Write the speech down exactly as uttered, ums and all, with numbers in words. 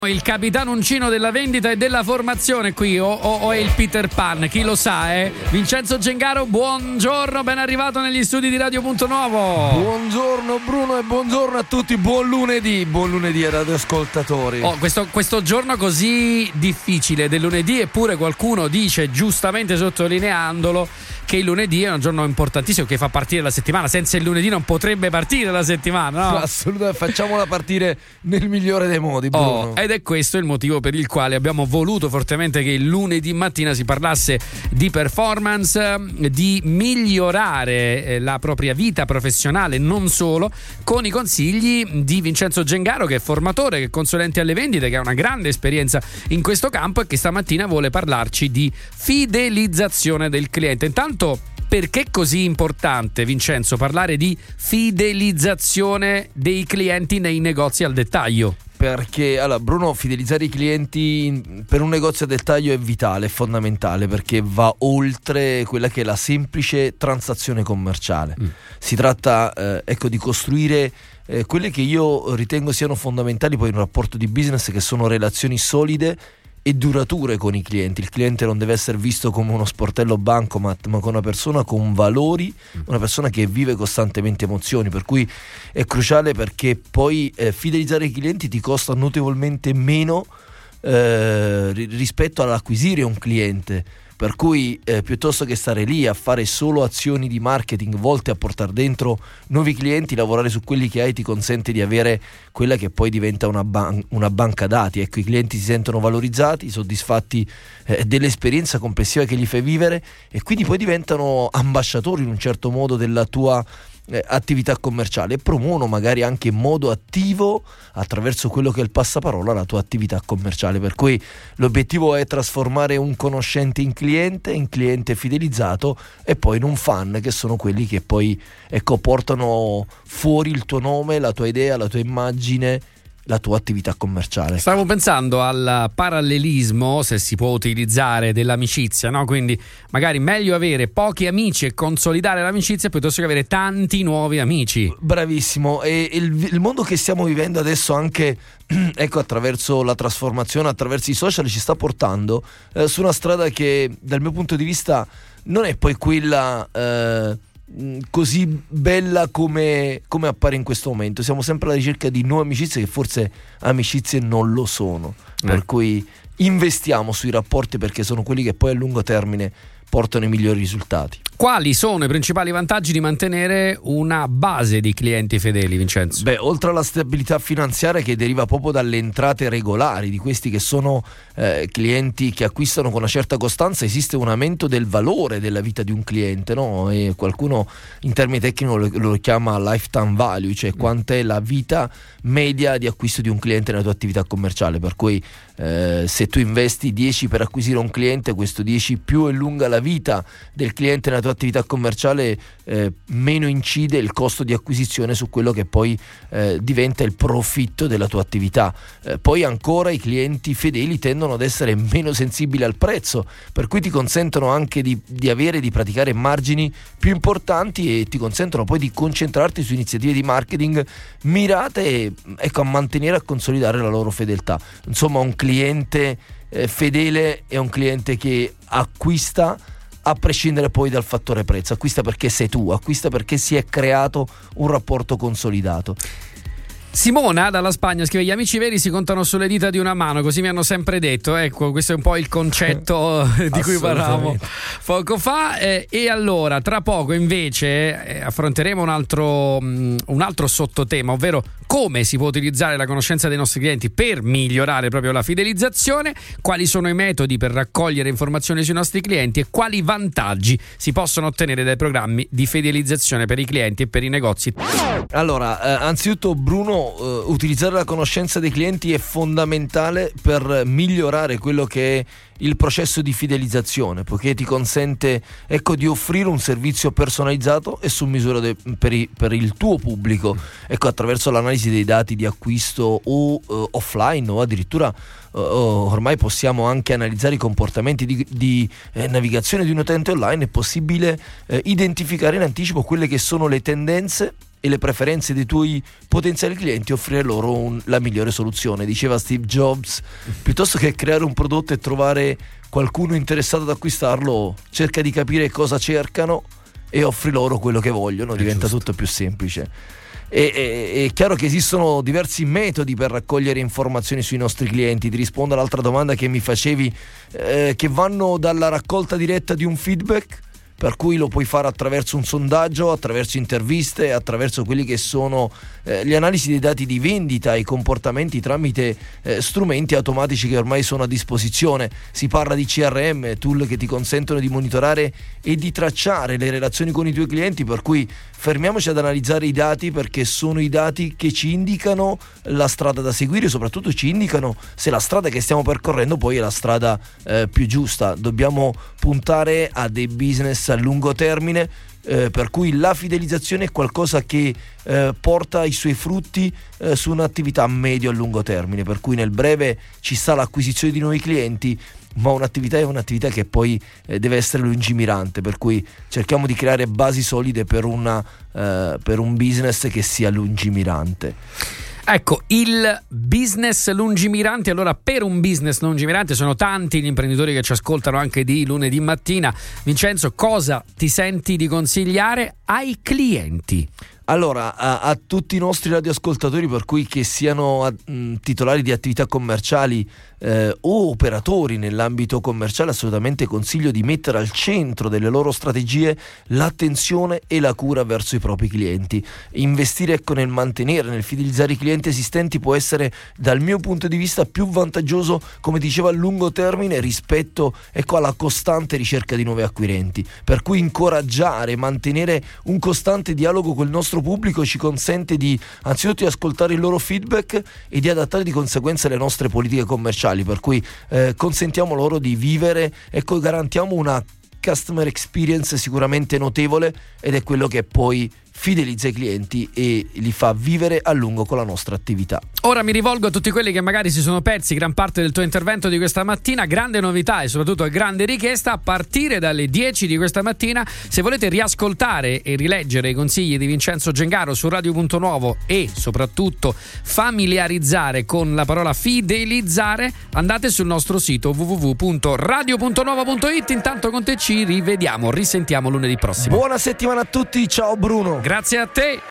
Il capitano uncino della vendita e della formazione qui o, o, o è il Peter Pan, chi lo sa, eh? Vincenzo Gengaro, buongiorno, ben arrivato negli studi di Radio Punto Nuovo. Buongiorno Bruno e buongiorno a tutti, buon lunedì, buon lunedì ai radioascoltatori. Oh, questo, questo giorno così difficile del lunedì, eppure qualcuno dice, giustamente sottolineandolo, che il lunedì è un giorno importantissimo che fa partire la settimana. Senza il lunedì non potrebbe partire la settimana, no? Assolutamente, facciamola partire nel migliore dei modi, Bruno. Oh, ed è questo il motivo per il quale abbiamo voluto fortemente che il lunedì mattina si parlasse di performance, di migliorare la propria vita professionale, non solo, con i consigli di Vincenzo Gengaro, che è formatore, che è consulente alle vendite, che ha una grande esperienza in questo campo e che stamattina vuole parlarci di fidelizzazione del cliente. Intanto, perché è così importante, Vincenzo, parlare di fidelizzazione dei clienti nei negozi al dettaglio? Perché, allora, Bruno, fidelizzare i clienti per un negozio a dettaglio è vitale, è fondamentale, perché va oltre quella che è la semplice transazione commerciale. Mm. Si tratta, eh, ecco, di costruire eh, quelle che io ritengo siano fondamentali poi in un rapporto di business, che sono relazioni solide e durature con i clienti. Il cliente non deve essere visto come uno sportello bancomat, ma come una persona con valori, una persona che vive costantemente emozioni, per cui è cruciale, perché poi eh, fidelizzare i clienti ti costa notevolmente meno eh, rispetto all'acquisire un cliente. Per cui eh, piuttosto che stare lì a fare solo azioni di marketing volte a portare dentro nuovi clienti, lavorare su quelli che hai ti consente di avere quella che poi diventa una, ban- una banca dati. Ecco, i clienti si sentono valorizzati, soddisfatti eh, dell'esperienza complessiva che gli fai vivere, e quindi poi diventano ambasciatori in un certo modo della tua eh, attività commerciale, e promuovono magari anche in modo attivo, attraverso quello che è il passaparola, la tua attività commerciale. Per cui l'obiettivo è trasformare un conoscente in cliente, in cliente fidelizzato, e poi in un fan, che sono quelli che poi, ecco, portano fuori il tuo nome, la tua idea, la tua immagine, la tua attività commerciale. Stavo pensando al parallelismo, se si può utilizzare, dell'amicizia, no? Quindi magari meglio avere pochi amici e consolidare l'amicizia piuttosto che avere tanti nuovi amici. Bravissimo. E il, il mondo che stiamo vivendo adesso, anche ecco, attraverso la trasformazione, attraverso i social, ci sta portando eh, su una strada che dal mio punto di vista non è poi quella eh, così bella come, come appare in questo momento. Siamo sempre alla ricerca di nuove amicizie che forse amicizie non lo sono, eh. Per cui investiamo sui rapporti, perché sono quelli che poi a lungo termine portano i migliori risultati. Quali sono i principali vantaggi di mantenere una base di clienti fedeli, Vincenzo? Beh, oltre alla stabilità finanziaria che deriva proprio dalle entrate regolari di questi che sono eh, clienti che acquistano con una certa costanza, esiste un aumento del valore della vita di un cliente, no? E qualcuno in termini tecnici lo, lo chiama lifetime value, cioè quanta è la vita media di acquisto di un cliente nella tua attività commerciale. Per cui eh, se tu investi dieci per acquisire un cliente, questo dieci più è lunga la vita del cliente nella tua attività commerciale, eh, meno incide il costo di acquisizione su quello che poi eh, diventa il profitto della tua attività. Eh, poi ancora i clienti fedeli tendono ad essere meno sensibili al prezzo, per cui ti consentono anche di, di avere, di praticare margini più importanti, e ti consentono poi di concentrarti su iniziative di marketing mirate e, ecco, a mantenere e a consolidare la loro fedeltà. Insomma, un cliente eh, fedele è un cliente che acquista a prescindere poi dal fattore prezzo, acquista perché sei tu, acquista perché si è creato un rapporto consolidato. Simona dalla Spagna scrive: gli amici veri si contano sulle dita di una mano, così mi hanno sempre detto. Ecco, questo è un po' il concetto di cui parlavamo poco fa. Eh, e allora, tra poco invece eh, affronteremo un altro, um, un altro sottotema, ovvero come si può utilizzare la conoscenza dei nostri clienti per migliorare proprio la fidelizzazione, quali sono i metodi per raccogliere informazioni sui nostri clienti e quali vantaggi si possono ottenere dai programmi di fidelizzazione per i clienti e per i negozi. Allora, eh, anzitutto, Bruno, Uh, utilizzare la conoscenza dei clienti è fondamentale per migliorare quello che è il processo di fidelizzazione, poiché ti consente, ecco, di offrire un servizio personalizzato e su misura de- per, i- per il tuo pubblico, ecco, attraverso l'analisi dei dati di acquisto o uh, offline, o addirittura uh, ormai possiamo anche analizzare i comportamenti di, di eh, navigazione di un utente online. È possibile eh, identificare in anticipo quelle che sono le tendenze e le preferenze dei tuoi potenziali clienti, offrire loro un, la migliore soluzione. Diceva Steve Jobs, piuttosto che creare un prodotto e trovare qualcuno interessato ad acquistarlo, cerca di capire cosa cercano e offri loro quello che vogliono, diventa tutto più semplice. E, e, è chiaro che esistono diversi metodi per raccogliere informazioni sui nostri clienti. Ti rispondo all'altra domanda che mi facevi, eh, che vanno dalla raccolta diretta di un feedback, per cui lo puoi fare attraverso un sondaggio, attraverso interviste, attraverso quelli che sono eh, le analisi dei dati di vendita, i comportamenti tramite eh, strumenti automatici che ormai sono a disposizione. Si parla di C R M, tool che ti consentono di monitorare e di tracciare le relazioni con i tuoi clienti, per cui fermiamoci ad analizzare i dati, perché sono i dati che ci indicano la strada da seguire, soprattutto ci indicano se la strada che stiamo percorrendo poi è la strada eh, più giusta. Dobbiamo puntare a dei business a lungo termine, eh, per cui la fidelizzazione è qualcosa che eh, porta i suoi frutti eh, su un'attività a medio e lungo termine, per cui nel breve ci sta l'acquisizione di nuovi clienti, ma un'attività è un'attività che poi eh, deve essere lungimirante, per cui cerchiamo di creare basi solide per, una, eh, per un business che sia lungimirante. Ecco, il business lungimirante. Allora, per un business lungimirante sono tanti gli imprenditori che ci ascoltano anche di lunedì mattina. Vincenzo, cosa ti senti di consigliare ai clienti? Allora, a, a tutti i nostri radioascoltatori, per cui che siano a, mh, titolari di attività commerciali eh, o operatori nell'ambito commerciale, assolutamente consiglio di mettere al centro delle loro strategie l'attenzione e la cura verso i propri clienti. Investire ecco nel mantenere, nel fidelizzare i clienti esistenti può essere, dal mio punto di vista, più vantaggioso, come dicevo, a lungo termine rispetto ecco alla costante ricerca di nuovi acquirenti. Per cui incoraggiare, mantenere un costante dialogo col nostro pubblico ci consente di anzitutto di ascoltare il loro feedback e di adattare di conseguenza le nostre politiche commerciali, per cui eh, consentiamo loro di vivere, ecco, garantiamo una customer experience sicuramente notevole, ed è quello che poi fidelizza i clienti e li fa vivere a lungo con la nostra attività. Ora mi rivolgo a tutti quelli che magari si sono persi gran parte del tuo intervento di questa mattina. Grande novità e soprattutto grande richiesta: a partire dalle dieci di questa mattina, se volete riascoltare e rileggere i consigli di Vincenzo Gengaro su Radio Punto Nuovo e soprattutto familiarizzare con la parola fidelizzare, andate sul nostro sito w w w punto radio punto nuovo punto it. Intanto con te ci rivediamo, risentiamo lunedì prossimo. Buona settimana a tutti, ciao Bruno. Grazie a te.